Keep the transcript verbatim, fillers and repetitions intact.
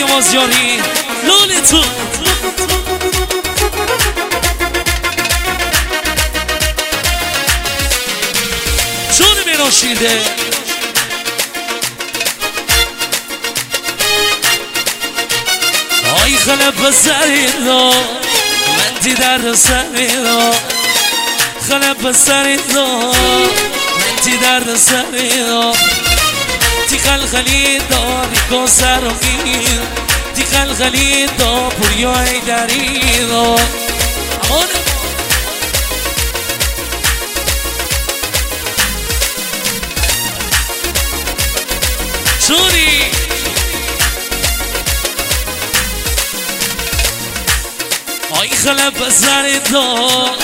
مازیاری لولی تو جون میراشیده آی خلب بسریدو من تی درد سریدو خلب بسریدو من تی درد سریدو تی خلخلیدو ریکو سرمین تی خلخلیدو پوریو ای دریدو امونه جونی آی خلب بسریدو